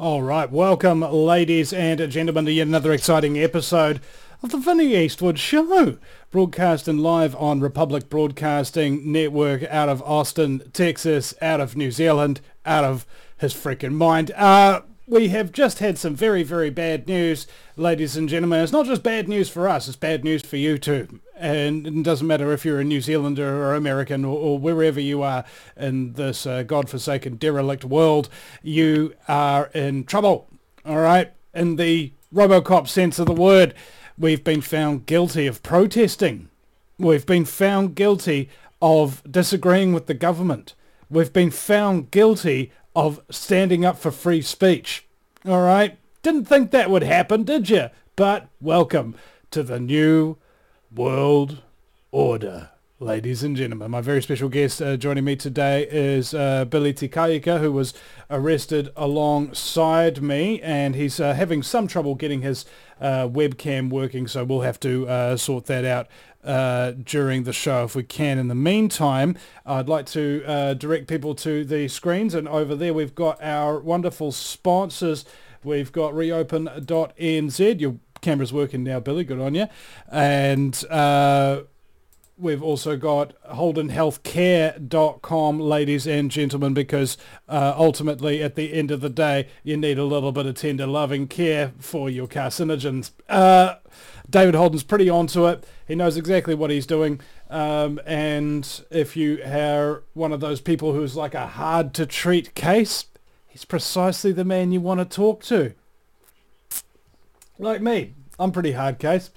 All right, welcome ladies and gentlemen to yet another exciting episode of the Vinnie Eastwood Show, broadcasting live on Republic Broadcasting Network out of Austin, Texas, out of New Zealand, out of his freaking mind. We have just had some very, very bad news, ladies and gentlemen. It's not just bad news for us, it's bad news for you too. And it doesn't matter if you're a New Zealander or American or wherever you are in this godforsaken derelict world, you are in trouble, all right? In the RoboCop sense of the word, we've been found guilty of protesting. We've been found guilty of disagreeing with the government. We've been found guilty of standing up for free speech. All right? Didn't think that would happen, did you? But welcome to the new world order, ladies and gentlemen. My very special guest joining me today is Billy Tikaika, who was arrested alongside me, and he's having some trouble getting his webcam working, so we'll have to sort that out during the show if we can. In the meantime, I'd like to direct people to the screens, and over there we've got our wonderful sponsors. We've got reopen.nz. Your camera's working now, Billy, good on you. And we've also got holdenhealthcare.com, ladies and gentlemen, because ultimately at the end of the day you need a little bit of tender loving care for your carcinogens. David Holden's pretty onto it. He knows exactly what he's doing. And if you are one of those people who's like a hard to treat case, he's precisely the man you want to talk to. Like me, I'm pretty hard case.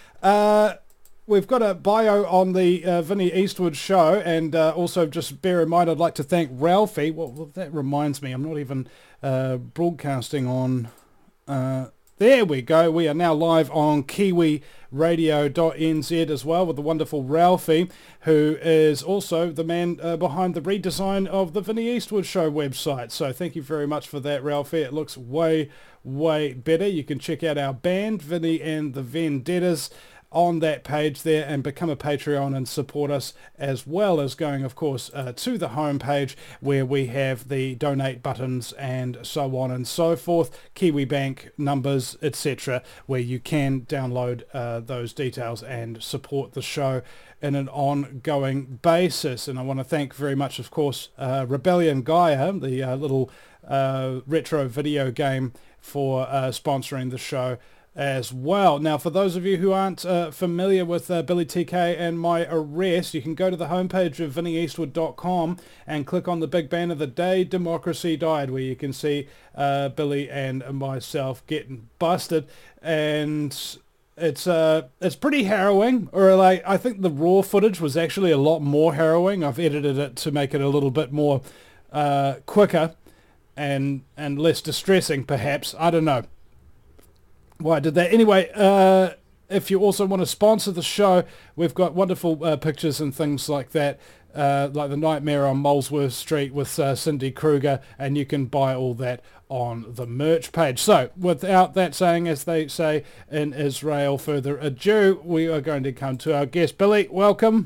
We've got a bio on the Vinnie Eastwood Show, and also just bear in mind I'd like to thank Ralphie. Well, that reminds me, I'm not even broadcasting on... there we go. We are now live on kiwiradio.nz as well with the wonderful Ralphie, who is also the man behind the redesign of the Vinnie Eastwood Show website. So thank you very much for that, Ralphie. It looks way, way better. You can check out our band, Vinnie and the Vendettas, on that page there and become a Patreon and support us, as well as going, of course, to the homepage where we have the donate buttons and so on and so forth, Kiwi Bank numbers, etc., where you can download those details and support the show in an ongoing basis. And I want to thank very much, of course, Rebellion Gaia, the little retro video game, for sponsoring the show as well. Now, for those of you who aren't familiar with Billy TK and my arrest, you can go to the homepage of vinnieeastwood.com and click on the big banner, The Day Democracy Died, where you can see Billy and myself getting busted. And it's pretty harrowing, or like, I think the raw footage was actually a lot more harrowing. I've edited it to make it a little bit more quicker and less distressing, perhaps. I don't know why I did that. Anyway, if you also want to sponsor the show, we've got wonderful pictures and things like that, like the Nightmare on Molesworth Street with Cindy Kruger, and you can buy all that on the merch page. So without that saying, as they say in Israel, further ado, we are going to come to our guest. Billy, welcome.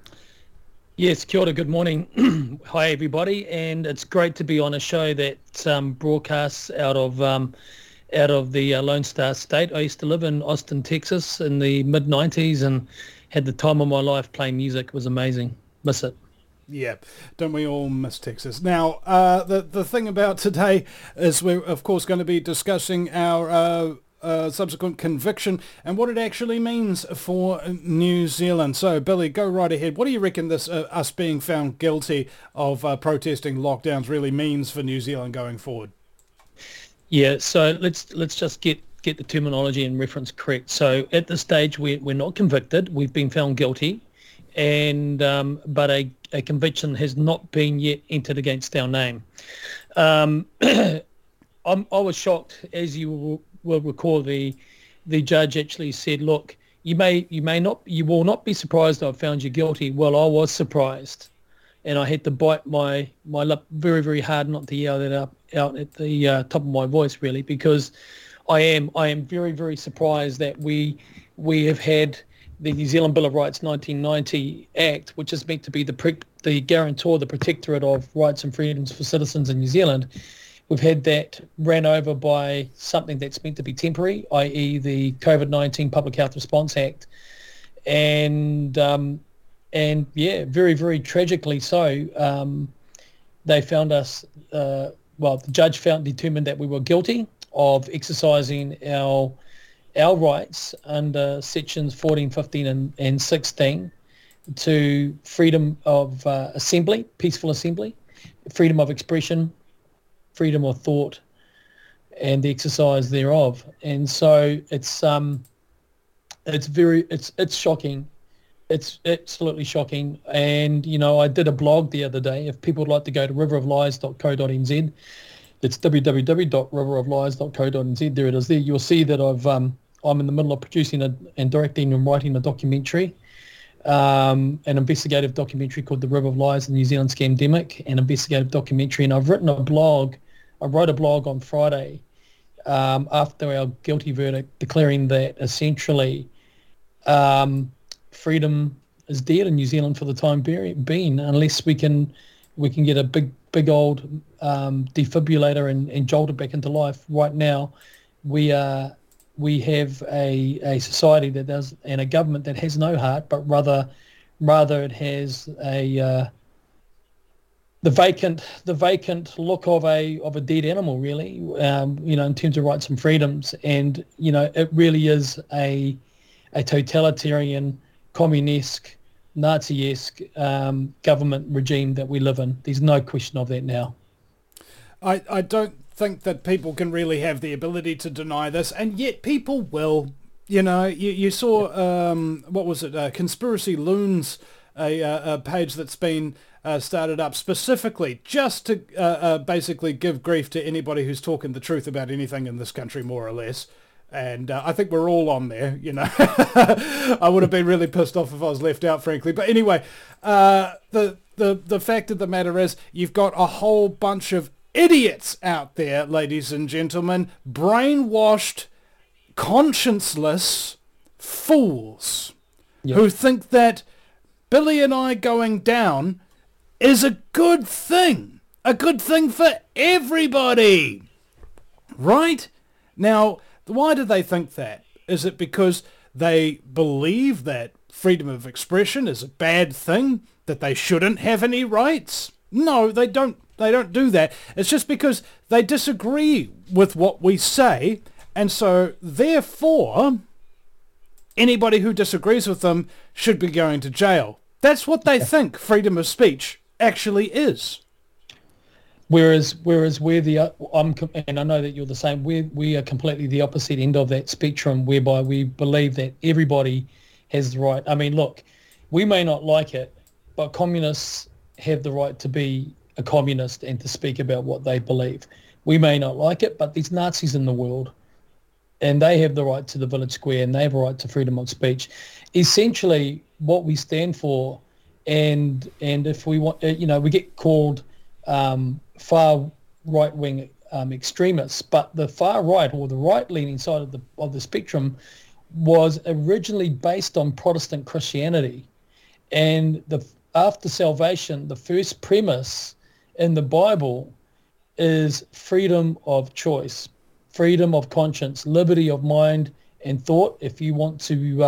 Yes, kia ora, good morning. Hi everybody, and it's great to be on a show that broadcasts out of the Lone Star State. I used to live in Austin, Texas in the mid-90s and had the time of my life playing music. It was amazing. Miss it. Yeah, don't we all miss Texas? Now, the thing about today is we're, of course, going to be discussing our subsequent conviction and what it actually means for New Zealand. So, Billy, go right ahead. What do you reckon this us being found guilty of protesting lockdowns really means for New Zealand going forward? Yeah, so let's just get the terminology and reference correct. So at this stage, we're not convicted. We've been found guilty, and but a conviction has not been yet entered against our name. I was shocked, as you will recall. The judge actually said, "Look, you will not be surprised I've found you guilty." Well, I was surprised, and I had to bite my lip very, very hard not to yell that out at the top of my voice, really, because I am very, very surprised that we have had the New Zealand Bill of Rights 1990 Act, which is meant to be the guarantor, the protectorate of rights and freedoms for citizens in New Zealand. we've had that ran over by something that's meant to be temporary, i.e. the COVID-19 Public Health Response Act. And yeah, very, very tragically so, they found us, the judge determined that we were guilty of exercising our rights under sections 14, 15 and 16 to freedom of assembly, peaceful assembly, freedom of expression, freedom of thought, and the exercise thereof. And so it's shocking. It's absolutely shocking. And, I did a blog the other day. If people would like to go to riveroflies.co.nz, it's www.riveroflies.co.nz. There it is there. You'll see that I'm in the middle of producing and directing and writing a documentary, an investigative documentary called The River of Lies, the New Zealand Scamdemic, an investigative documentary. And I've written a blog. I wrote a blog on Friday after our guilty verdict, declaring that essentially freedom is dead in New Zealand for the time being, unless we can get a big old defibrillator and jolt it back into life. Right now, we have a society that does, and a government that has no heart, but rather it has the vacant look of a dead animal, really. In terms of rights and freedoms, and it really is a totalitarian, communist, Nazi-esque government regime that we live in. There's no question of that now. I don't think that people can really have the ability to deny this, and yet people will. You saw, what was it, Conspiracy Loons, a page that's been started up specifically just to basically give grief to anybody who's talking the truth about anything in this country, more or less. And I think we're all on there, I would have been really pissed off if I was left out, frankly. But anyway, the fact of the matter is you've got a whole bunch of idiots out there, ladies and gentlemen, brainwashed, conscienceless fools who think that Billy and I going down is a good thing for everybody, right? Now, why do they think that? Is it because they believe that freedom of expression is a bad thing, that they shouldn't have any rights? No, they don't do that. It's just because they disagree with what we say, and so therefore anybody who disagrees with them should be going to jail. That's what they think freedom of speech actually is. Whereas we're and I know that you're the same. We are completely the opposite end of that spectrum, whereby we believe that everybody has the right. I mean, look, we may not like it, but communists have the right to be a communist and to speak about what they believe. We may not like it, but there's Nazis in the world, and they have the right to the village square, and they have a right to freedom of speech. Essentially, what we stand for, and if we want, we get called far right-wing extremists, but the far right, or the right-leaning side of the spectrum, was originally based on Protestant Christianity, and after salvation, the first premise in the Bible is freedom of choice, freedom of conscience, liberty of mind and thought. If you want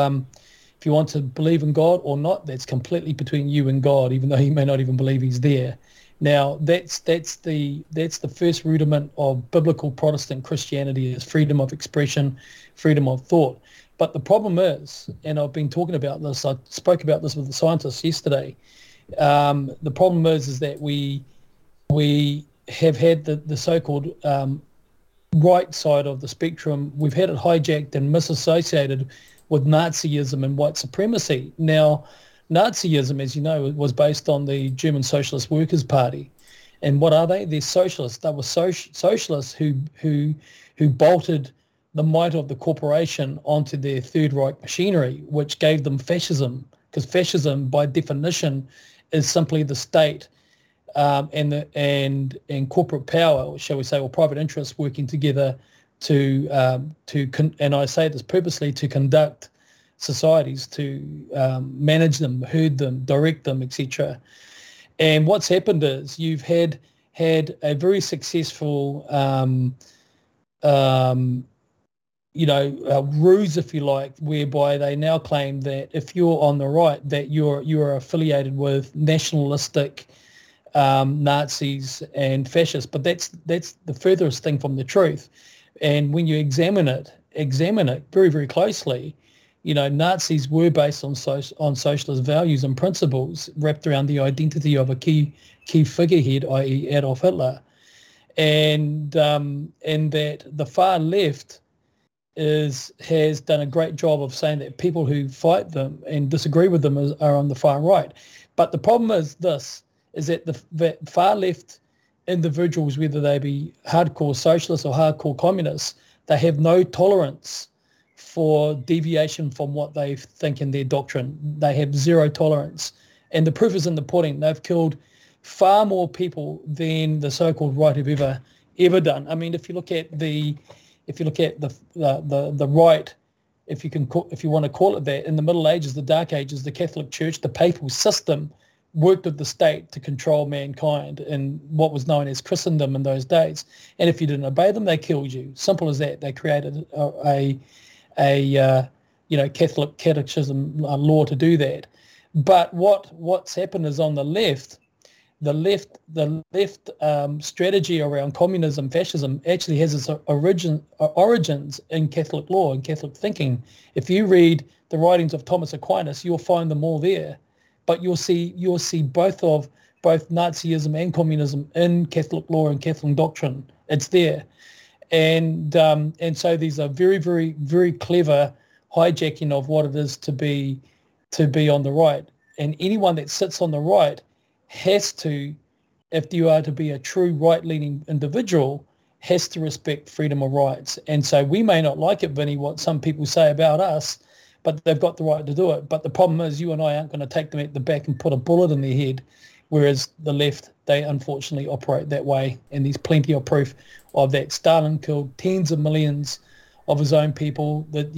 to believe in God or not, that's completely between you and God, even though you may not even believe he's there. Now, that's the first rudiment of biblical Protestant Christianity, is freedom of expression, freedom of thought. But the problem is, and I've been talking about this, I spoke about this with the scientists yesterday, the problem is that we have had the so-called right side of the spectrum, we've had it hijacked and misassociated with Nazism and white supremacy. Now, Nazism, as you know, was based on the German Socialist Workers' Party. And what are they? They're socialists. They were socialists who bolted the might of the corporation onto their Third Reich machinery, which gave them fascism, because fascism, by definition, is simply the state and corporate power, shall we say, or private interests working together to and I say this purposely, to conduct societies, to manage them, herd them, direct them, etc. And what's happened is you've had had a very successful, ruse, if you like, whereby they now claim that if you're on the right, that you're affiliated with nationalistic Nazis and fascists. But that's the furthest thing from the truth. And when you examine it very, very closely, Nazis were based on socialist values and principles wrapped around the identity of a key figurehead, i.e. Adolf Hitler, and that the far left has done a great job of saying that people who fight them and disagree with them are on the far right. But the problem is that the far left individuals, whether they be hardcore socialists or hardcore communists, they have no tolerance for deviation from what they think in their doctrine. They have zero tolerance. And the proof is in the pudding. They've killed far more people than the so-called right have ever done. I mean, if you look at the right, if you want to call it that, in the Middle Ages, the Dark Ages, the Catholic Church, the papal system worked with the state to control mankind in what was known as Christendom in those days. And if you didn't obey them, they killed you. Simple as that. They created a Catholic catechism law to do that. But what's happened is on the left strategy around communism, fascism actually has its origins in Catholic law and Catholic thinking. If you read the writings of Thomas Aquinas, you'll find them all there. But you'll see both Nazism and communism in Catholic law and Catholic doctrine. It's there, and so these are very, very, very clever hijacking of what it is to be on the right. And anyone that sits on the right has to, if you are to be a true right-leaning individual, has to respect freedom of rights. And so we may not like it, Vinny, what some people say about us, but they've got the right to do it. But the problem is you and I aren't going to take them at the back and put a bullet in their head, whereas the left, they unfortunately operate that way. And there's plenty of proof of that. Stalin killed tens of millions of his own people. That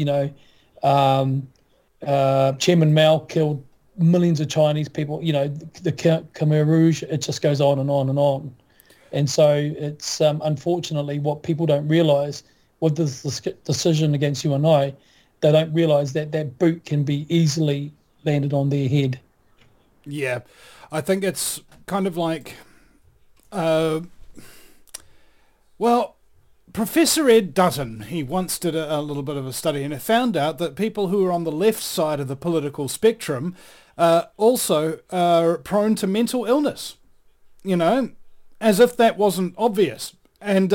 Chairman Mao killed millions of Chinese people. The Khmer Rouge, it just goes on and on and on. And so it's unfortunately what people don't realise with this decision against you and I, they don't realise that boot can be easily landed on their head. Yeah, I think it's kind of like, Professor Ed Dutton, he once did a little bit of a study, and it found out that people who are on the left side of the political spectrum also are prone to mental illness, as if that wasn't obvious. And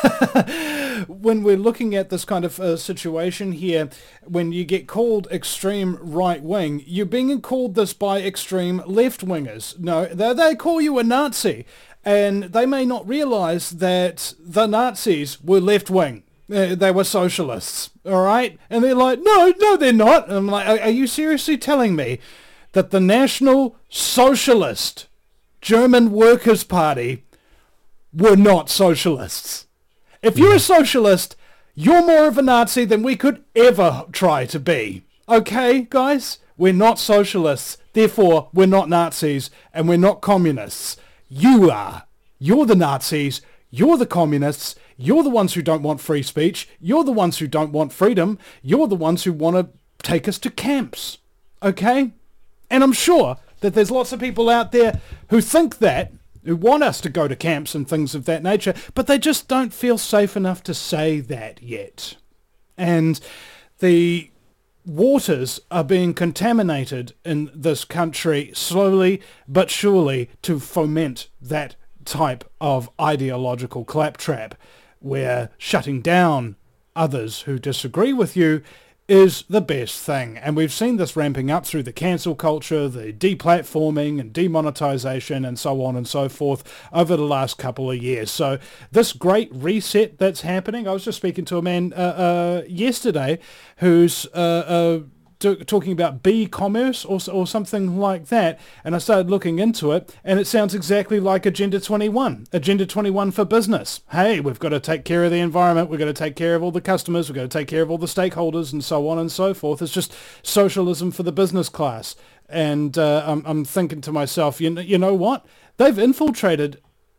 when we're looking at this kind of situation here, when you get called extreme right-wing, you're being called this by extreme left-wingers. No, they call you a Nazi, and they may not realise that the Nazis were left-wing. They were socialists, all right? And they're like, no, they're not. And I'm like, are you seriously telling me that the National Socialist German Workers' Party were not socialists? If you're a socialist, you're more of a Nazi than we could ever try to be. Okay, guys? We're not socialists. Therefore, we're not Nazis and we're not communists. You are. You're the Nazis. You're the communists. You're the ones who don't want free speech. You're the ones who don't want freedom. You're the ones who want to take us to camps. Okay? And I'm sure that there's lots of people out there who think that, who want us to go to camps and things of that nature, but they just don't feel safe enough to say that yet. And the waters are being contaminated in this country slowly but surely to foment that type of ideological claptrap, where shutting down others who disagree with you is the best thing. And we've seen this ramping up through the cancel culture, the deplatforming and demonetization and so on and so forth over the last couple of years. So this great reset that's happening, I was just speaking to a man yesterday who's talking about B-commerce or something like that, and I started looking into it, and it sounds exactly like Agenda 21 for business. Hey, we've got to take care of the environment, we've got to take care of all the customers, we've got to take care of all the stakeholders, and so on and so forth. It's just socialism for the business class. And I'm thinking to myself, you know what? They've infiltrated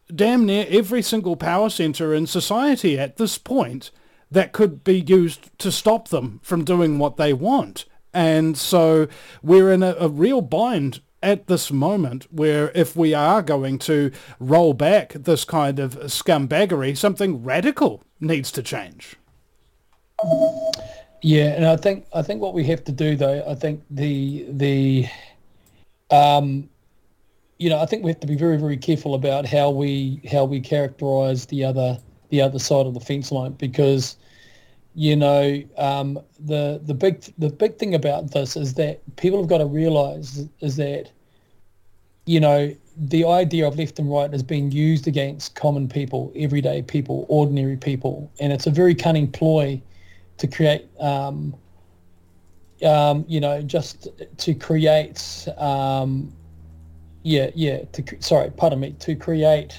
damn near every single power centre in society at this point that could be used to stop them from doing what they want. And so we're in a real bind at this moment where if we are going to roll back this kind of scumbaggery, something radical needs to change. Yeah, and I think what we have to do, though, I think I think we have to be very, very careful about how we characterise the other side of the fence line, because the big thing about this is that people have got to realise is that the idea of left and right has been used against common people, everyday people, ordinary people, and it's a very cunning ploy to create just to create to create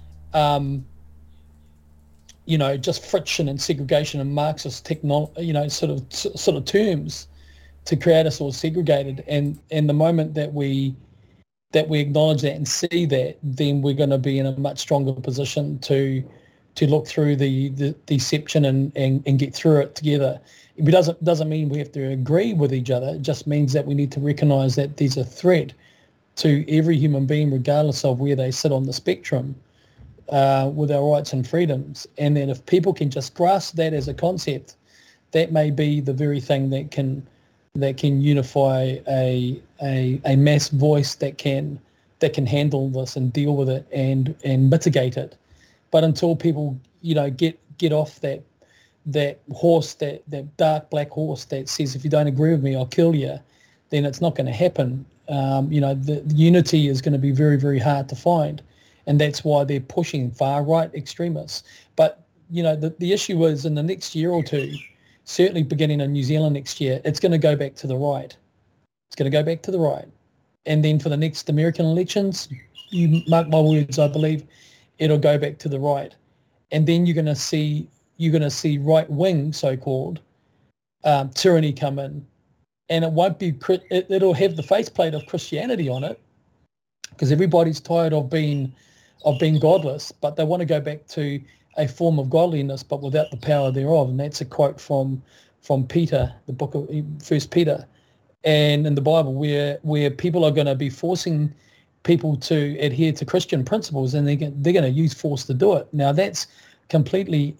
just friction and segregation and Marxist sort of terms to create us all segregated. And the moment that we acknowledge that and see that, then we're going to be in a much stronger position to look through the deception and get through it together. It doesn't mean we have to agree with each other. It just means that we need to recognise that there's a threat to every human being, regardless of where they sit on the spectrum, with our rights and freedoms. And then if people can just grasp that as a concept, that may be the very thing that can unify a mass voice that can handle this and deal with it and mitigate it. But until people get off that horse, that dark black horse that says, if you don't agree with me, I'll kill you, then it's not going to happen. The unity is going to be very, very hard to find. And that's why they're pushing far-right extremists. But, the issue is in the next year or two, certainly beginning in New Zealand next year, it's going to go back to the right. It's going to go back to the right. And then for the next American elections, you mark my words, I believe, it'll go back to the right. And then you're going to see right-wing, so-called, tyranny come in. And it won't be, it'll have the faceplate of Christianity on it, because everybody's tired of being godless, but they want to go back to a form of godliness, but without the power thereof. And that's a quote from Peter, the book of 1 Peter, and in the Bible, where people are going to be forcing people to adhere to Christian principles, and they're going to use force to do it. Now that's completely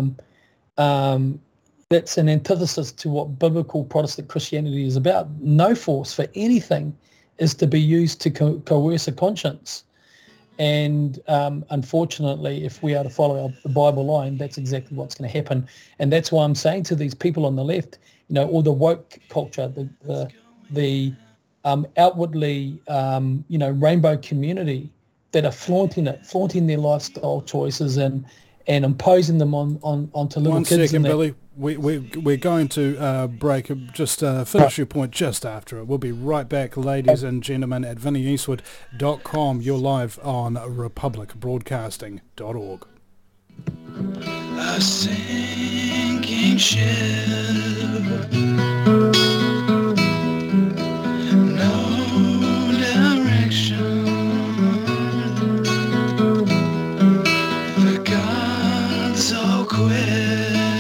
that's an antithesis to what biblical Protestant Christianity is about. No force for anything is to be used to coerce a conscience. And unfortunately, if we are to follow the Bible line, that's exactly what's going to happen. And that's why I'm saying to these people on the left, all the woke culture, the outwardly, rainbow community that are flaunting their lifestyle choices and imposing them onto little kids. 1 second, Billy. We're going to break. Just finish your point just after it. We'll be right back, ladies and gentlemen, at vinnieeastwood.com. You're live on republicbroadcasting.org. A sinking ship, no direction, the gods all quit.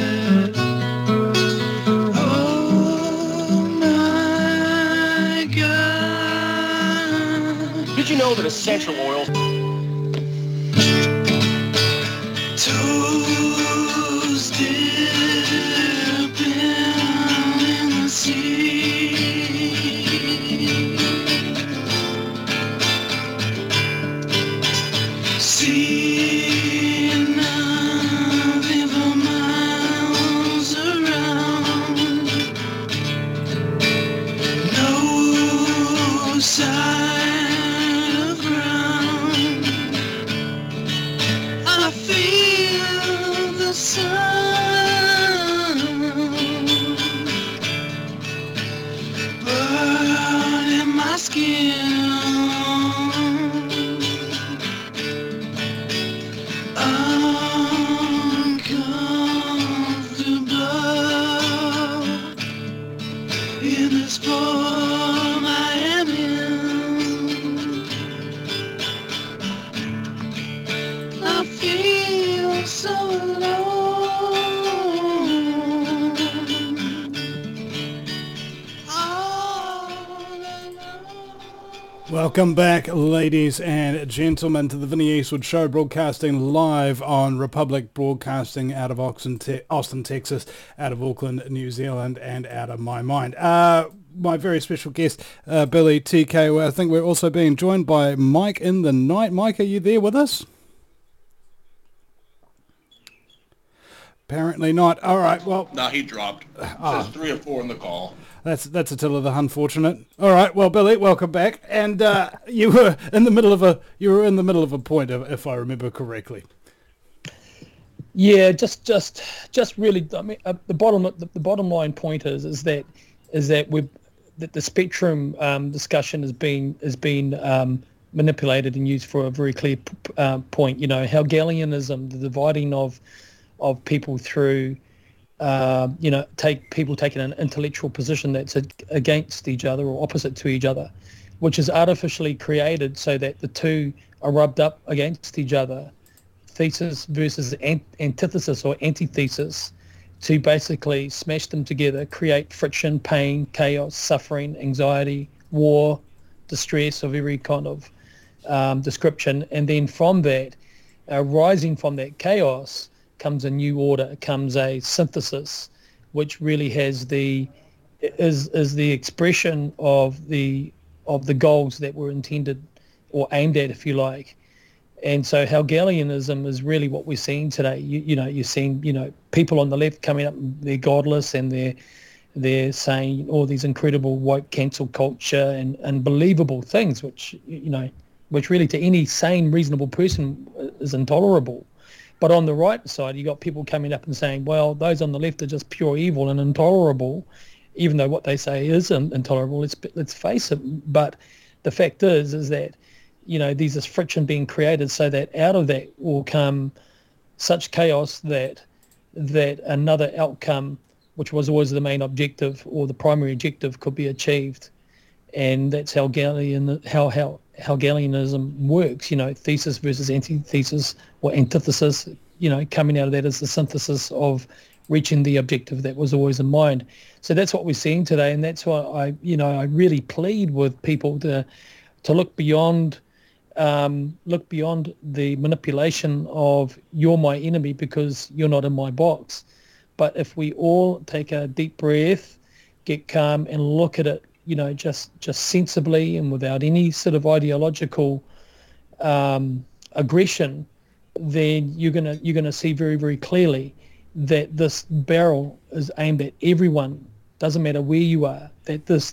Did you know that essential oils... Toes dipping in the sea, seeing nothing for miles around, no sign of ground. I feel the sun burning my skin, uncomfortable in this form I am in. feel so alone. All alone. Welcome back, ladies and gentlemen, to the Vinnie Eastwood Show, broadcasting live on Republic Broadcasting out of Austin, Texas, out of Auckland, New Zealand, and out of my mind. My very special guest, Billy TK. I think we're also being joined by Mike in the night. Mike, are you there with us? Apparently not. All right, well... No, he dropped. It says 3 or 4 in the call. That's a tale of the unfortunate. All right, well, Billy, welcome back. And you were in the middle of a point, if I remember correctly. Yeah, just really. I mean, the bottom line point is that the spectrum discussion has been manipulated and used for a very clear point. You know, Hegelianism, the dividing of people through. Taking an intellectual position that's against each other or opposite to each other, which is artificially created so that the two are rubbed up against each other, thesis versus antithesis or antithesis, to basically smash them together, create friction, pain, chaos, suffering, anxiety, war, distress of every kind of description. And then from that, rising from that chaos, comes a new order, comes a synthesis, which really is the expression of the goals that were intended or aimed at, if you like. And so Hegelianism is really what we're seeing today. You're seeing people on the left coming up, they're godless, and they're saying all these incredible woke cancel culture and unbelievable things, which really to any sane, reasonable person is intolerable. But on the right side, you got people coming up and saying, well, those on the left are just pure evil and intolerable, even though what they say is intolerable. Let's face it. But the fact is that, there's this friction being created so that out of that will come such chaos that another outcome, which was always the main objective or the primary objective, could be achieved. And that's how Hegelianism works, thesis versus antithesis or antithesis, coming out of that is the synthesis of reaching the objective that was always in mind. So that's what we're seeing today, and that's why I really plead with people to look beyond the manipulation of you're my enemy because you're not in my box. But if we all take a deep breath, get calm and look at it, just sensibly and without any sort of ideological aggression, then you're gonna see very, very clearly that this barrel is aimed at everyone. Doesn't matter where you are. That this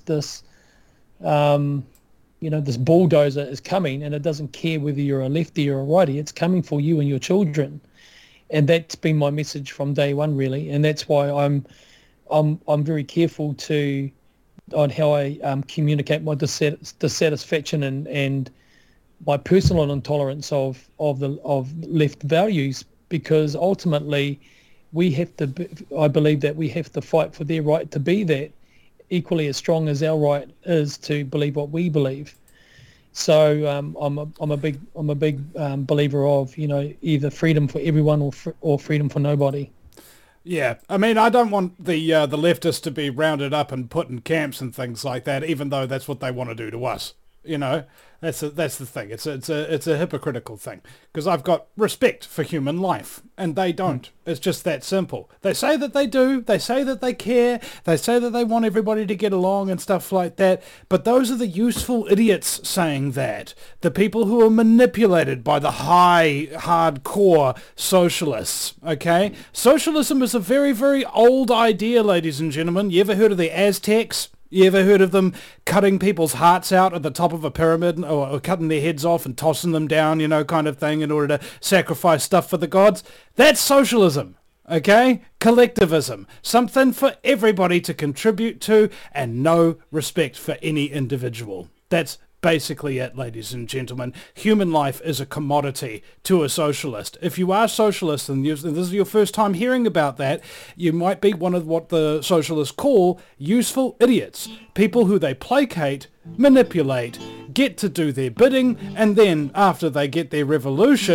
bulldozer is coming, and it doesn't care whether you're a lefty or a righty. It's coming for you and your children, and that's been my message from day one, really. And that's why I'm very careful on how I communicate my dissatisfaction and my personal intolerance of left values, because ultimately I believe that we have to fight for their right to be that, equally as strong as our right is to believe what we believe. So I'm a big believer of either freedom for everyone or freedom for nobody. Yeah, I mean, I don't want the leftists to be rounded up and put in camps and things like that, even though that's what they want to do to us. That's the thing. It's a hypocritical thing, because I've got respect for human life and they don't. It's just that simple. They say that they do. They say that they care. They say that they want everybody to get along and stuff like that. But those are the useful idiots saying that. The people who are manipulated by the hardcore socialists. Okay, socialism is a very, very old idea, ladies and gentlemen. You ever heard of the Aztecs? You ever heard of them cutting people's hearts out at the top of a pyramid, or cutting their heads off and tossing them down, kind of thing, in order to sacrifice stuff for the gods? That's socialism, okay? Collectivism. Something for everybody to contribute to, and no respect for any individual. That's basically it, ladies and gentlemen. Human life is a commodity to a socialist. If you are socialist and this is your first time hearing about that, you might be one of what the socialists call useful idiots. People who they placate, manipulate, get to do their bidding, and then after they get their revolution,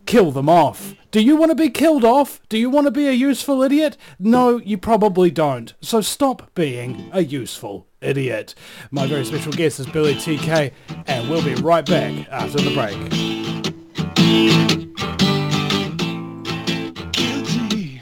kill them off. Do you want to be killed off? Do you want to be a useful idiot? No, you probably don't. So stop being a useful idiot. My very special guest is Billy TK, and we'll be right back after the break. Guilty.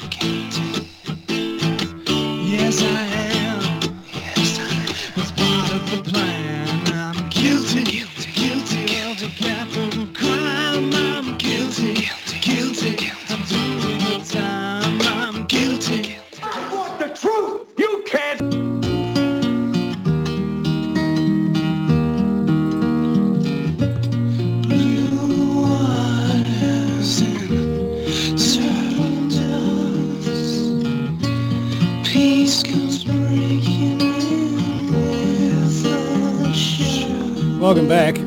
Yes, I am. It's part of the plan. I'm guilty. Capital crime. I'm guilty. I'm doing the time. I'm guilty. I want the truth. You can't. Blue waters and turtle doves. Peace comes breaking in with a show. Welcome back.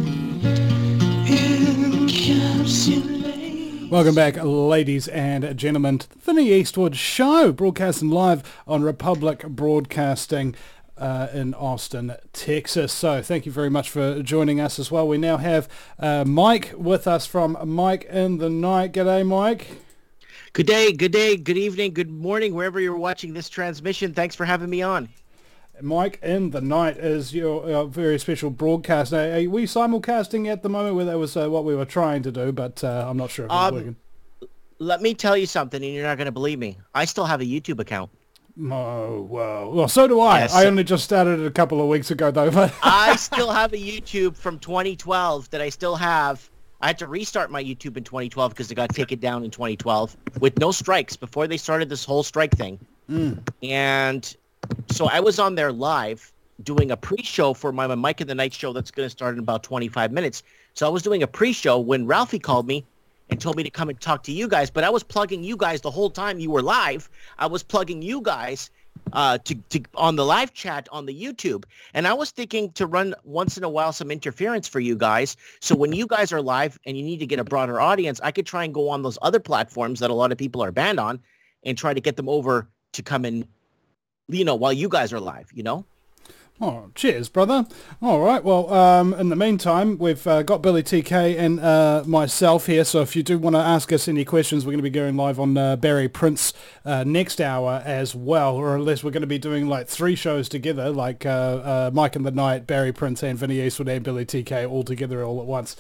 Encapsulate. Welcome back, ladies and gentlemen, to the Vinnie Eastwood Show, broadcasting live on Republic Broadcasting in Austin, Texas. So thank you very much for joining us as well. We now have Mike with us from Mike in the Night. G'day, Mike. Good day, good evening, good morning, wherever you're watching this transmission. Thanks for having me on. Mike in the Night is your very special broadcast. Now, are we simulcasting at the moment? Where that was what we were trying to do, but I'm not sure if it's working. Let me tell you something, and you're not going to believe me. I still have a YouTube account. Oh, well, so do I. Yes. I only just started it a couple of weeks ago, though. But I still have a YouTube from 2012 that I still have. I had to restart my YouTube in 2012 because it got taken down in 2012 with no strikes before they started this whole strike thing. And so I was on there live doing a pre-show for my Mike in the Night show that's going to start in about 25 minutes. So I was doing a pre-show when Ralphie called me and told me to come and talk to you guys. But I was plugging you guys the whole time you were live. I was plugging you guys to on the live chat on the YouTube. And I was thinking to run once in a while some interference for you guys. So when you guys are live and you need to get a broader audience, I could try and go on those other platforms that a lot of people are banned on and try to get them over to come in, while you guys are live, Oh, cheers, brother. All right. Well, in the meantime, we've got Billy TK and myself here. So if you do want to ask us any questions, we're going to be going live on Barry Prince next hour as well, or unless we're going to be doing like 3 shows together, like Mike in the Night, Barry Prince, and Vinnie Eastwood and Billy TK all together all at once.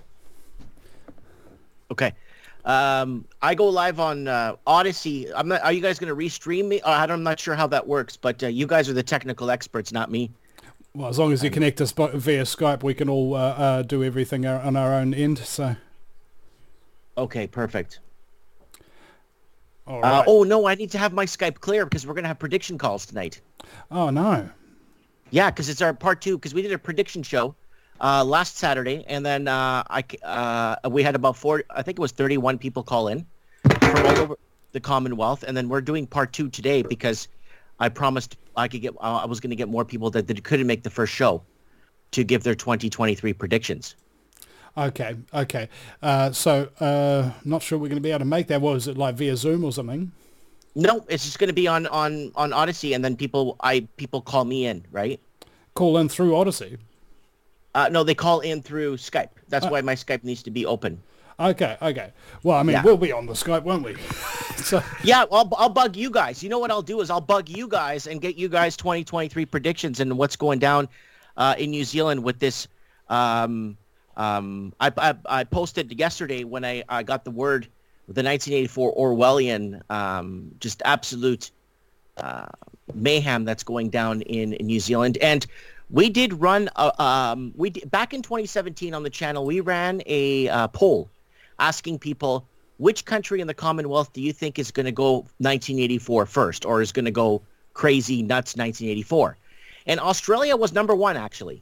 Okay. I go live on Odyssey. Are you guys going to restream me? I'm not sure how that works, but you guys are the technical experts, not me. Well, as long as you connect us via Skype, we can all do everything on our own end. So. Okay, perfect. All right. Oh, no, I need to have my Skype clear because we're going to have prediction calls tonight. Oh, no. Yeah, because it's our part 2, because we did a prediction show last Saturday, and then we had about 31 people call in from all over the Commonwealth, and then we're doing part 2 today because I promised I was going to get more people that couldn't make the first show to give their 2023 predictions. Okay. So not sure we're going to be able to make that. What is it, like via Zoom or something? No, it's just going to be on Odyssey, and then people call me in, right? Call in through Odyssey. No, they call in through Skype. That's why my Skype needs to be open. Okay. Well, I mean, Yeah. we'll be on the Skype, won't we? So, Yeah, I'll bug you guys. You know what I'll do is I'll bug you guys and get you guys 2023 predictions and what's going down in New Zealand with this. I posted yesterday when I got the word, the 1984 Orwellian, just absolute mayhem that's going down in New Zealand. And we did run, back in 2017 on the channel, we ran a poll asking people, which country in the Commonwealth do you think is going to go 1984 first, or is going to go crazy nuts 1984? And Australia was number 1, actually.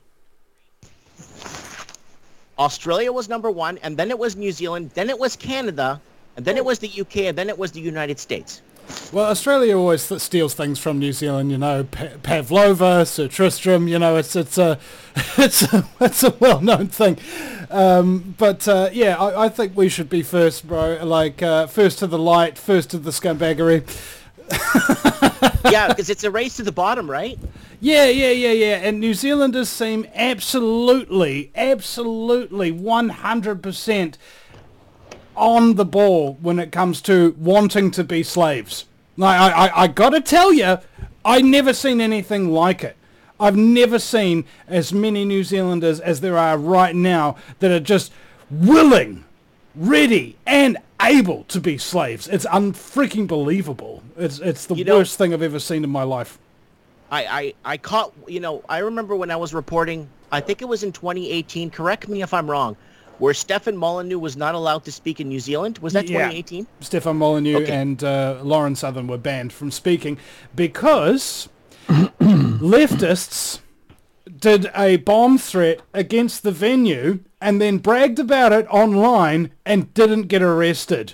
Australia was number 1, and then it was New Zealand, then it was Canada, and then it was the UK, and then it was the United States. well, Australia always steals things from New Zealand, Pavlova, Sir Tristram, it's a well-known thing. But I think we should be first, bro, first to the light, first to the scumbaggery. Yeah, because it's a race to the bottom, right? Yeah. And New Zealanders seem absolutely 100% on the ball when it comes to wanting to be slaves. I got to tell you, I never seen anything like it. I've never seen as many New Zealanders as there are right now that are just willing, ready, and able to be slaves. It's unfreaking believable. It's the worst thing I've ever seen in my life. I caught, I remember when I was reporting, I think it was in 2018, correct me if I'm wrong, where Stefan Molyneux was not allowed to speak in New Zealand. Was that 2018? Stefan Molyneux and Lauren Southern were banned from speaking because leftists did a bomb threat against the venue and then bragged about it online and didn't get arrested.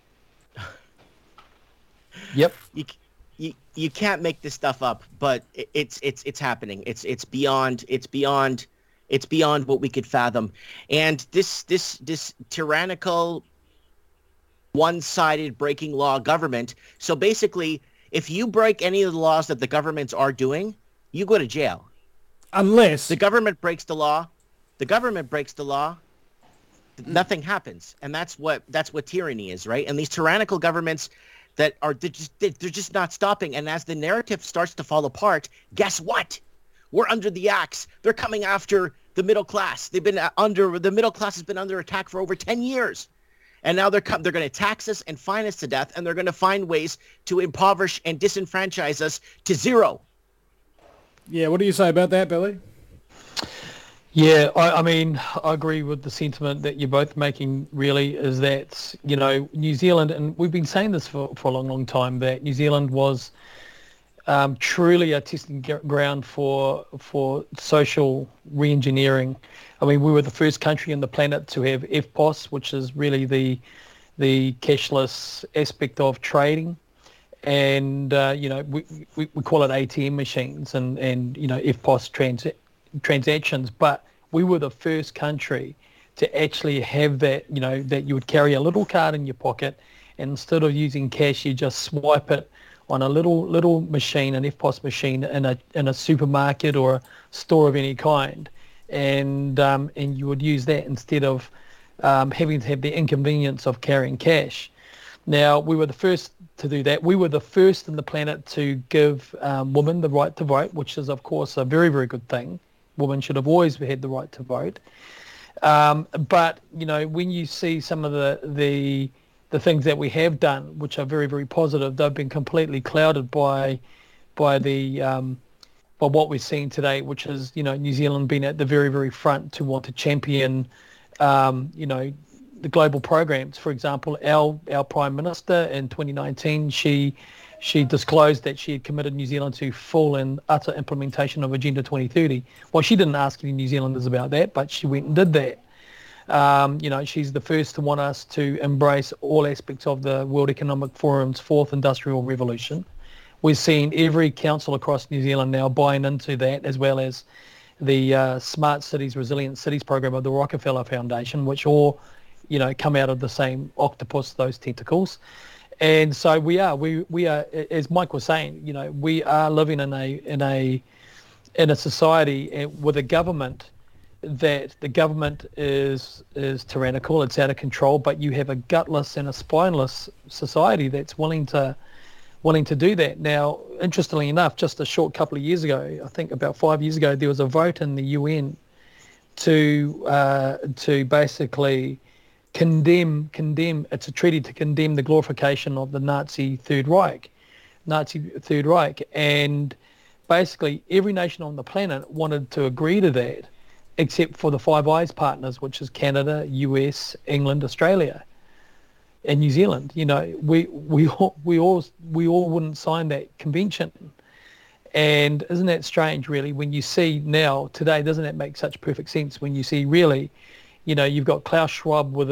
Yep. You can't make this stuff up, but it's happening. It's beyond what we could fathom. And this tyrannical, one-sided breaking law government. So basically, if you break any of the laws that the governments are doing, you go to jail. Unless the government breaks the law, nothing happens. And that's what tyranny is, right? And these tyrannical governments that are they're just not stopping. And as the narrative starts to fall apart, guess what? We're under the axe. They're coming after the middle class. The middle class has been under attack for over 10 years. And now they're going to tax us and fine us to death, and they're going to find ways to impoverish and disenfranchise us to zero. Yeah, what do you say about that, Billy? Yeah, I mean, I agree with the sentiment that you're both making, really, is that, New Zealand, and we've been saying this for a long, long time, that New Zealand was truly a testing ground for social re-engineering. I mean, we were the first country on the planet to have EFTPOS, which is really the cashless aspect of trading. And, we call it ATM machines and EFTPOS transactions. But we were the first country to actually have that, that you would carry a little card in your pocket, and instead of using cash, you just swipe it on a little machine, an EFTPOS machine in a supermarket or a store of any kind. And you would use that instead of having to have the inconvenience of carrying cash. Now, we were the first to do that. We were the first on the planet to give women the right to vote, which is, of course, a very, very good thing. Women should have always had the right to vote. But, when you see some of the things that we have done, which are very, very positive, they've been completely clouded by what we're seeing today, which is, New Zealand being at the very, very front to want to champion, the global programs. For example, our Prime Minister in 2019, she disclosed that she had committed New Zealand to full and utter implementation of Agenda 2030. Well, she didn't ask any New Zealanders about that, but she went and did that. She's the first to want us to embrace all aspects of the World Economic Forum's fourth industrial revolution. We're seeing every council across New Zealand now buying into that, as well as the Smart Cities, Resilient Cities program of the Rockefeller Foundation, which all, come out of the same octopus, those tentacles. And so we are, as Mike was saying, we are living in a society with a government that the government is tyrannical, it's out of control, but you have a gutless and a spineless society that's willing to do that. Now, interestingly enough, just a short couple of years ago, I think about 5 years ago, there was a vote in the UN to basically condemn, it's a treaty to condemn the glorification of the Nazi Third Reich. And basically every nation on the planet wanted to agree to that, except for the Five Eyes partners, which is Canada, US, England, Australia, and New Zealand. We all wouldn't sign that convention. And isn't that strange, really, when you see now, today, doesn't that make such perfect sense when you see really, you've got Klaus Schwab with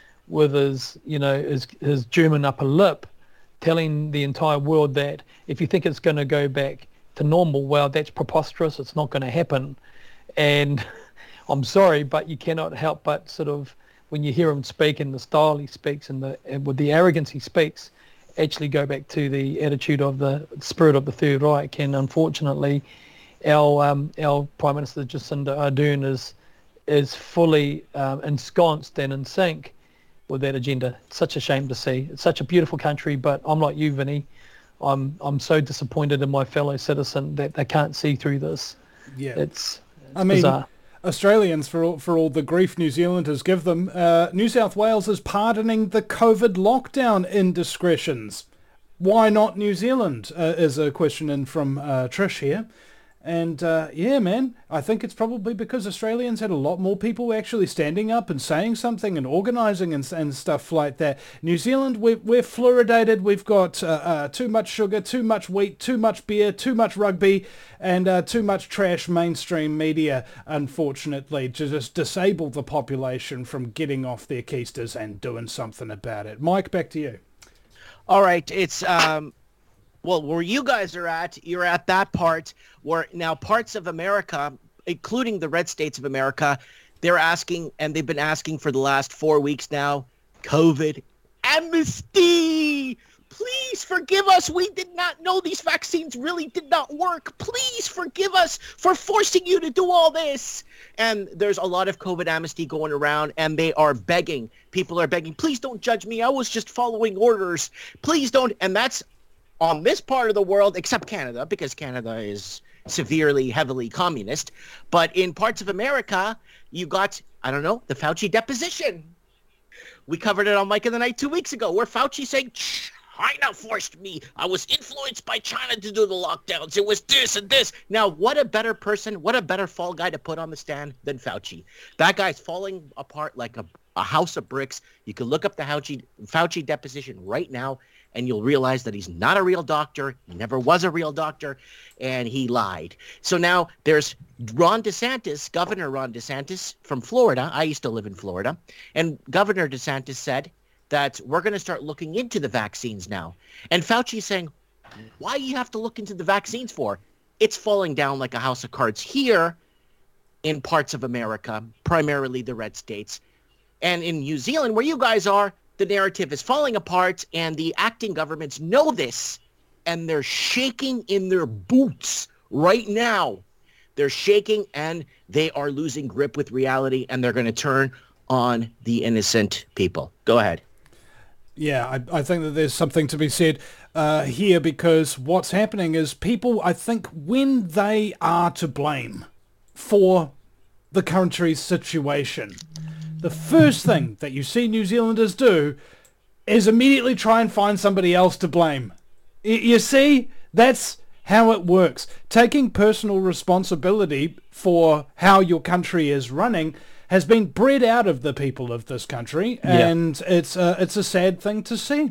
his German upper lip telling the entire world that if you think it's going to go back to normal, well, that's preposterous. It's not going to happen. And I'm sorry, but you cannot help but sort of, when you hear him speak and the style he speaks and with the arrogance he speaks, actually go back to the attitude of the spirit of the Third Reich. And unfortunately, our Prime Minister Jacinda Ardern is fully ensconced and in sync agenda. It's such a shame to see. It's such a beautiful country, but I'm like you, Vinny. I'm so disappointed in my fellow citizen that they can't see through this. Yeah. It's bizarre. Australians, for all the grief New Zealanders give them, New South Wales is pardoning the COVID lockdown indiscretions. Why not New Zealand, is a question in from Trish here. And yeah, man, I think it's probably because Australians had a lot more people actually standing up and saying something and organising and stuff like that. New Zealand, we're fluoridated. We've got too much sugar, too much wheat, too much beer, too much rugby, and too much trash mainstream media, unfortunately, to just disable the population from getting off their keisters and doing something about it. Mike, back to you. All right, it's well, where you guys are at, you're at that part where now parts of America, including the red states of America, they're asking, and they've been asking for the last 4 weeks now, COVID amnesty. Please forgive us. We did not know these vaccines really did not work. Please forgive us for forcing you to do all this. And there's a lot of COVID amnesty going around, and they are begging. People are begging, please don't judge me. I was just following orders. Please don't. And that's on this part of the world, except Canada, because Canada is severely, heavily communist. But in parts of America, you got, I don't know, the Fauci deposition. We covered it on Mike of the Night 2 weeks ago, where Fauci saying, China forced me. I was influenced by China to do the lockdowns. It was this and this. Now, what a better person, what a better fall guy to put on the stand than Fauci. That guy's falling apart like a house of bricks. You can look up the Fauci deposition right now, and you'll realize that he's not a real doctor. He never was a real doctor, and he lied. So now there's Ron DeSantis, Governor Ron DeSantis from Florida. I used to live in Florida. And Governor DeSantis said that we're going to start looking into the vaccines now. And Fauci's saying, why do you have to look into the vaccines for? It's falling down like a house of cards here in parts of America, primarily the red states. And in New Zealand, where you guys are, the narrative is falling apart, and the acting governments know this, and they're shaking in their boots right now. They're shaking, and they are losing grip with reality, and they're going to turn on the innocent people. Go ahead. Yeah, I think that there's something to be said here, because what's happening is people, I think, when they are to blame for the country's situation, the first thing that you see New Zealanders do is immediately try and find somebody else to blame. You see, that's how it works. Taking personal responsibility for how your country is running has been bred out of the people of this country, and it's a sad thing to see.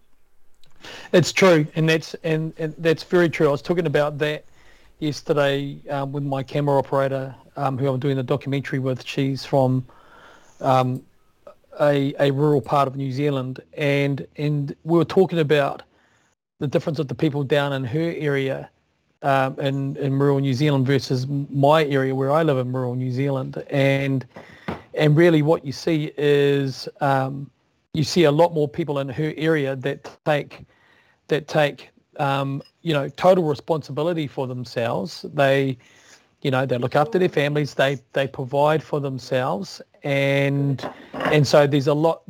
It's true, and that's very true. I was talking about that yesterday with my camera operator, who I'm doing a documentary with. She's from a rural part of New Zealand, and we were talking about the difference of the people down in her area in rural New Zealand versus my area where I live in rural New Zealand, and really what you see is you see a lot more people in her area that take total responsibility for themselves. They look after their families, they provide for themselves, and so there's a lot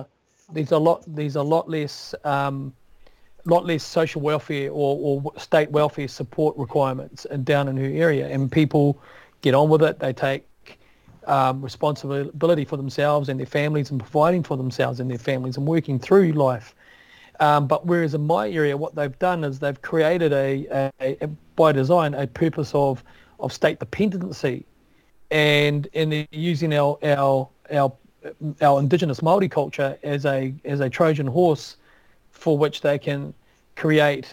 less social welfare or state welfare support requirements down in her area, and people get on with it. They take responsibility for themselves and their families, and providing for themselves and their families, and working through life. But whereas in my area, what they've done is they've created a by design a purpose of state dependency, and they're using our indigenous Māori culture as a Trojan horse for which they can create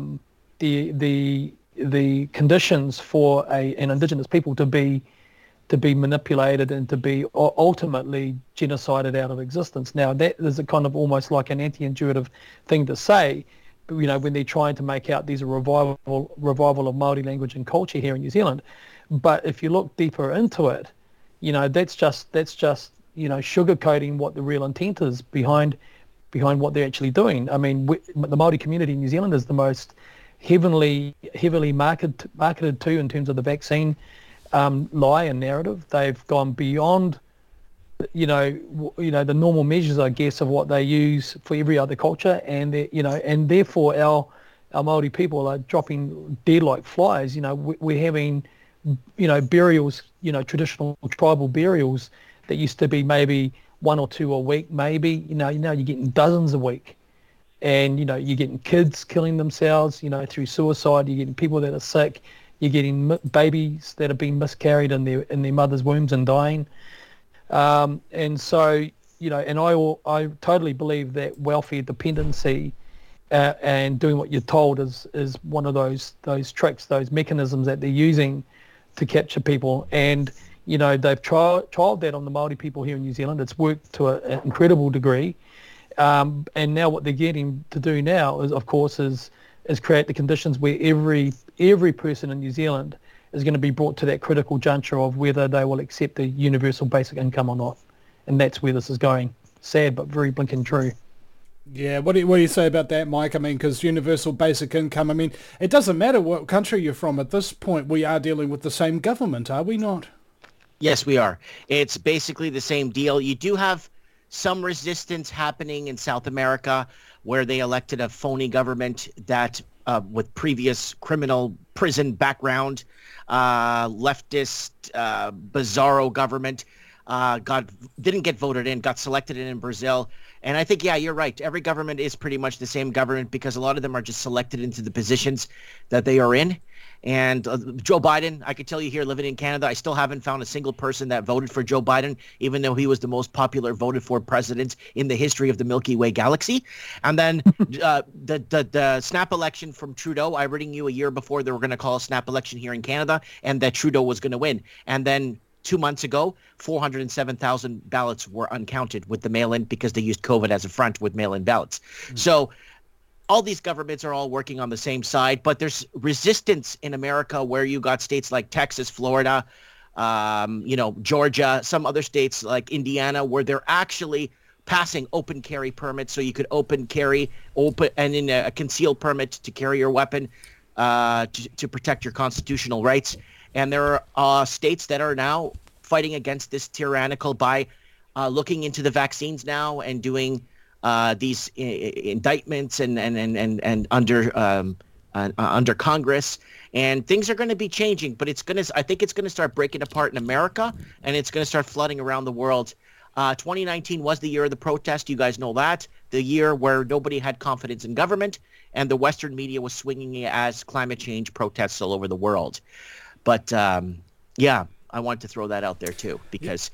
the conditions for an indigenous people to be manipulated and to be ultimately genocided out of existence. Now that is a kind of almost like an anti-intuitive thing to say, when they're trying to make out there's a revival of Māori language and culture here in New Zealand. But if you look deeper into it, that's just sugarcoating what the real intent is behind what they're actually doing. I mean, the Māori community in New Zealand is the most heavily marketed to in terms of the vaccine lie and narrative. They've gone beyond the normal measures, I guess, of what they use for every other culture, and and therefore our Māori people are dropping dead like flies. We're having, burials, traditional tribal burials that used to be maybe 1 or 2 a week, maybe. Now you're getting dozens a week, and you're getting kids killing themselves, through suicide. You're getting people that are sick. You're getting babies that have been miscarried in their mother's wombs and dying. And so, and I totally believe that welfare dependency and doing what you're told is one of those tricks, those mechanisms that they're using to capture people. And, they've trialled that on the Māori people here in New Zealand. It's worked to an incredible degree. And now what they're getting to do now is, of course, is create the conditions where every person in New Zealand is going to be brought to that critical juncture of whether they will accept the universal basic income or not. And that's where this is going. Sad, but very blinking true. Yeah, what do you say about that, Mike? I mean, because universal basic income, I mean, it doesn't matter what country you're from at this point. We are dealing with the same government, are we not? Yes, we are. It's basically the same deal. You do have some resistance happening in South America where they elected a phony government that with previous criminal prison background, leftist, bizarro government, didn't get voted in, got selected in Brazil. And I think, yeah, you're right. Every government is pretty much the same government because a lot of them are just selected into the positions that they are in. And Joe Biden, I could tell you here living in Canada, I still haven't found a single person that voted for Joe Biden, even though he was the most popular voted for president in the history of the Milky Way galaxy. And then the snap election from Trudeau, I reading you a year before they were going to call a snap election here in Canada and that Trudeau was going to win. And then 2 months ago, 407,000 ballots were uncounted with the mail-in because they used COVID as a front with mail-in ballots. So all these governments are all working on the same side, but there's resistance in America where you got states like Texas, Florida, Georgia, some other states like Indiana, where they're actually passing open carry permits. So you could open carry, and in a concealed permit to carry your weapon to protect your constitutional rights. And there are states that are now fighting against this tyrannical by looking into the vaccines now and doing these indictments and under Congress, and things are going to be changing. But I think it's going to start breaking apart in America, and it's going to start flooding around the world. 2019 was the year of the protest. You guys know that, the year where nobody had confidence in government, and the Western media was swinging it as climate change protests all over the world. But I want to throw that out there too because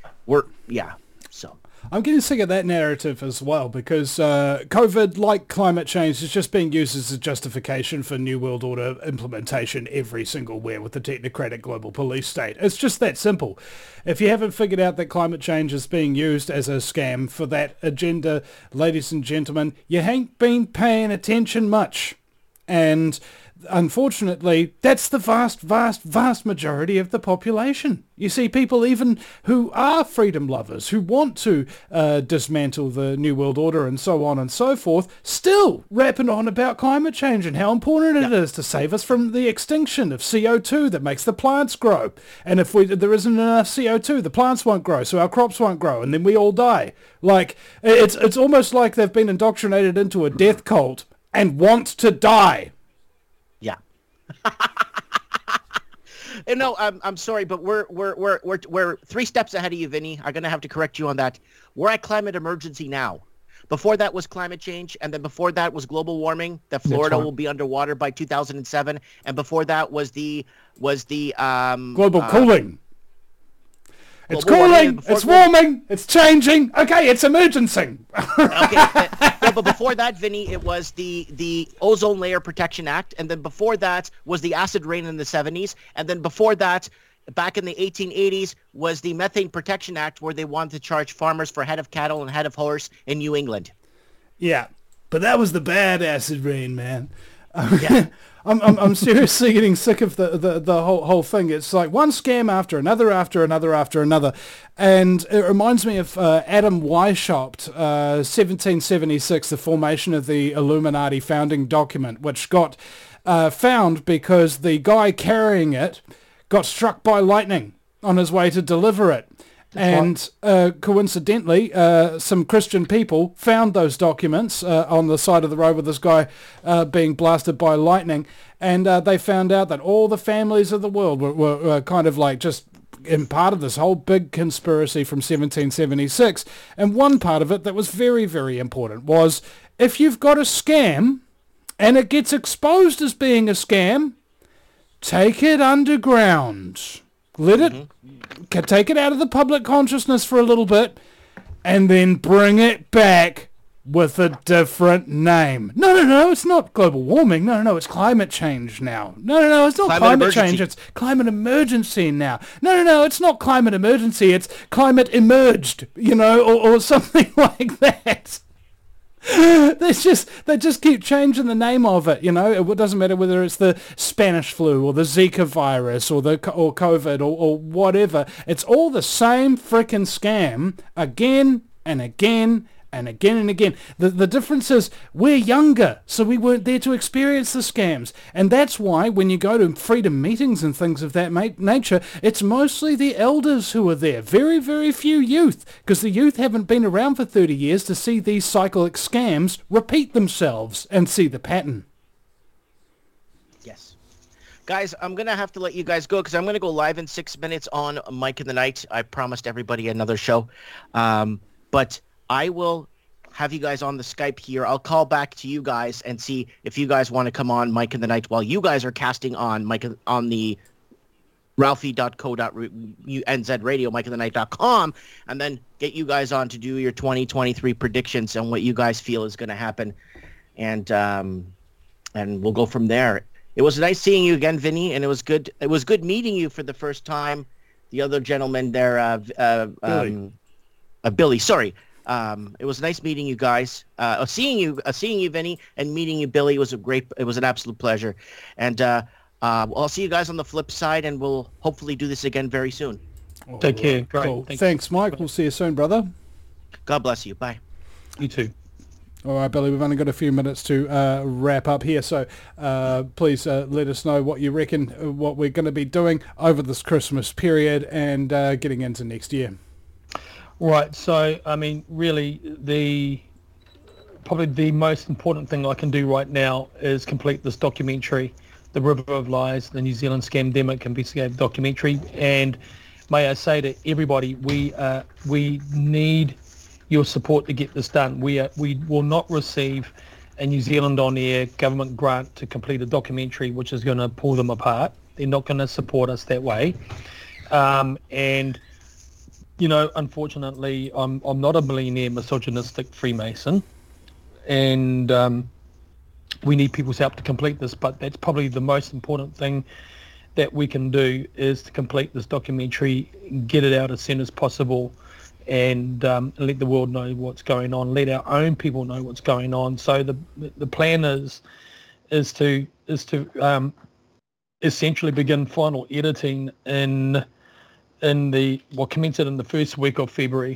so. I'm getting sick of that narrative as well because COVID, like climate change, is just being used as a justification for New World Order implementation every single where with the technocratic global police state. It's just that simple. If you haven't figured out that climate change is being used as a scam for that agenda, ladies and gentlemen, you ain't been paying attention much. And unfortunately, that's the vast majority of the population. You see, people even who are freedom lovers, who want to dismantle the New World Order and so on and so forth, still rapping on about climate change and how important it is to save us from the extinction of CO2 that makes the plants grow. And if there isn't enough CO2, the plants won't grow, so our crops won't grow, and then we all die. Like, it's almost like they've been indoctrinated into a death cult and want to die. Yeah. No, I'm sorry, but we're 3 steps ahead of you, Vinny. I'm gonna have to correct you on that. We're at climate emergency now. Before that was climate change, and then before that was global warming. That Florida will be underwater by 2007, and before that was the global cooling. It's cooling, it's warming, it's changing. Okay, it's emergency. Okay, but before that, Vinny, it was the Ozone Layer Protection Act, and then before that was the acid rain in the 70s, and then before that, back in the 1880s, was the Methane Protection Act, where they wanted to charge farmers for head of cattle and head of horse in New England. Yeah, but that was the bad acid rain, man. Yeah. I'm seriously getting sick of the whole thing. It's like one scam after another, and it reminds me of Adam Weishaupt, 1776, the formation of the Illuminati founding document, which got found because the guy carrying it got struck by lightning on his way to deliver it. And coincidentally, some Christian people found those documents on the side of the road with this guy being blasted by lightning. And they found out that all the families of the world were kind of like just in part of this whole big conspiracy from 1776. And one part of it that was very, very important was if you've got a scam and it gets exposed as being a scam, take it underground. Let it, take it out of the public consciousness for a little bit and then bring it back with a different name. No, it's not global warming. No, it's climate change now. No, it's not climate change. It's climate emergency now. No, it's not climate emergency. It's climate emerged, or something like that. They just keep changing the name of it, It doesn't matter whether it's the Spanish flu or the Zika virus or COVID or whatever. It's all the same frickin' scam again and again and again and again. The difference is we're younger, so we weren't there to experience the scams. And that's why when you go to freedom meetings and things of that nature, it's mostly the elders who are there. Very, very few youth, because the youth haven't been around for 30 years to see these cyclic scams repeat themselves and see the pattern. Yes. Guys, I'm going to have to let you guys go because I'm going to go live in 6 minutes on Mike in the Night. I promised everybody another show. But I will have you guys on the Skype here. I'll call back to you guys and see if you guys want to come on Mike in the Night while you guys are casting on Mike on the Ralphie.co.nz radio, MikeInTheNight.com, and then get you guys on to do your 2023 predictions and what you guys feel is going to happen, and we'll go from there. It was nice seeing you again, Vinny, and it was good. It was good meeting you for the first time. The other gentleman there, Billy. Sorry. It was nice meeting you guys. Seeing you, Vinny, and meeting you, Billy, was it was an absolute pleasure. And I'll see you guys on the flip side, and we'll hopefully do this again very soon. Take care. Great. Cool. Thanks, Mike. We'll see you soon, brother. God bless you. Bye. You too. All right, Billy, we've only got a few minutes to wrap up here, so please let us know what you reckon, what we're going to be doing over this Christmas period and getting into next year. Right, so, I mean, really, probably the most important thing I can do right now is complete this documentary, The River of Lies, the New Zealand Scamdemic Investigative Documentary. And may I say to everybody, we need your support to get this done. We will not receive a New Zealand On Air government grant to complete a documentary which is going to pull them apart. They're not going to support us that way. And unfortunately, I'm not a millionaire misogynistic Freemason, and we need people's help to complete this, but that's probably the most important thing that we can do is to complete this documentary, get it out as soon as possible, and let the world know what's going on, let our own people know what's going on. So the plan is to essentially begin final editing in commence it in the first week of February.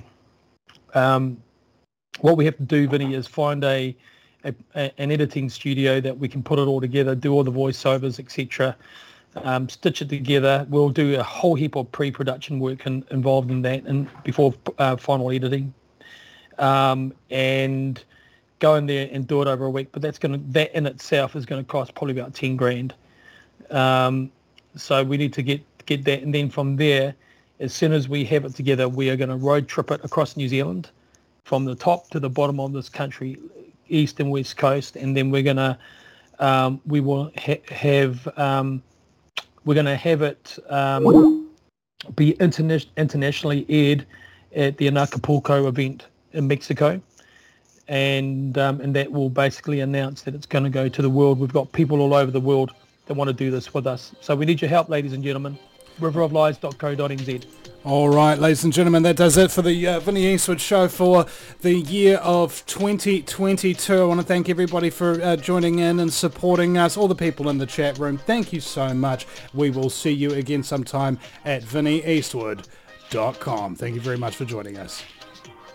What we have to do, Vinny, is find an editing studio that we can put it all together, do all the voiceovers, etc., stitch it together. We'll do a whole heap of pre-production work involved in that and before final editing, and go in there and do it over a week. But that in itself is going to cost probably about $10,000. So we need to get that, and then from there, as soon as we have it together, we are going to road trip it across New Zealand from the top to the bottom of this country, east and west coast, and then we're going to have it be internationally aired at the Acapulco event in Mexico, and that will basically announce that it's going to go to the world. We've got people all over the world that want to do this with us, so we need your help, ladies and gentlemen. riveroflies.co.nz. All right, ladies and gentlemen, that does it for the Vinny Eastwood Show for the year of 2022. I want to thank everybody for joining in and supporting us, all the people in the chat room. Thank you so much. We will see you again sometime at VinnyEastwood.com. Thank you very much for joining us.